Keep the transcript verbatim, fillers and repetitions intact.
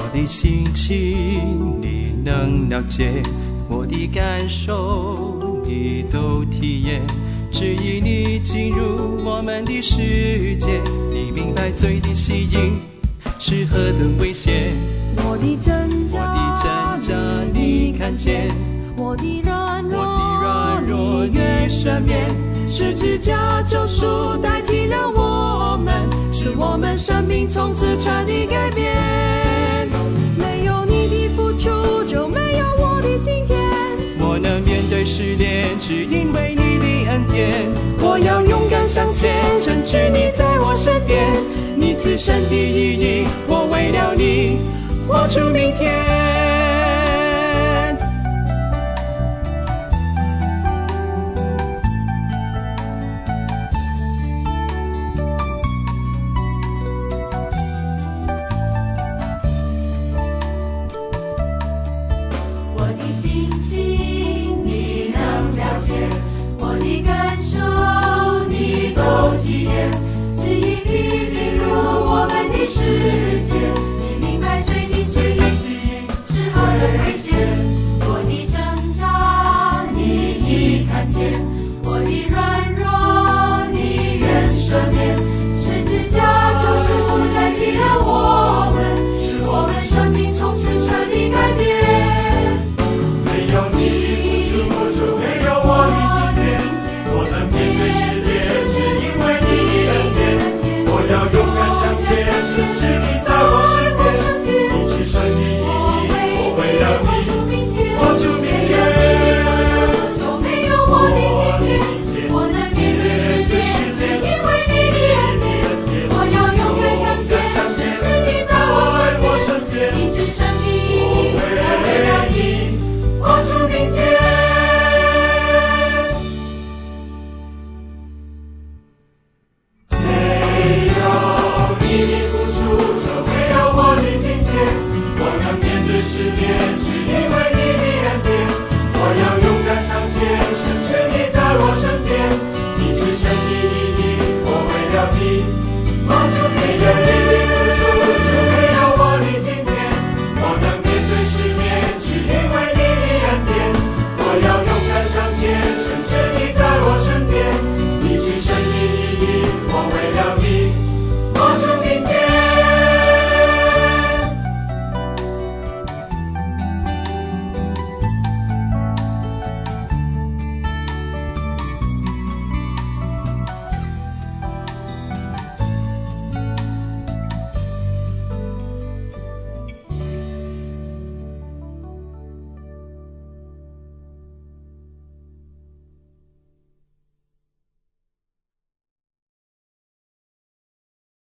的心情你能了解，我的感受你都体验，指引你进入我们的世界，你明白罪的吸引是何等危险， 我的挣扎， 我的挣扎你看见， 我的软弱， 我的软弱你越赦免，十字架救赎代替了我们，使我们生命从此彻底改变。没有你的付出，就没有我的今天。 我能面对试炼，只因为你的恩典。 我要勇敢向前，深知你在我身边。你赐生的意义，我为了你活出明天。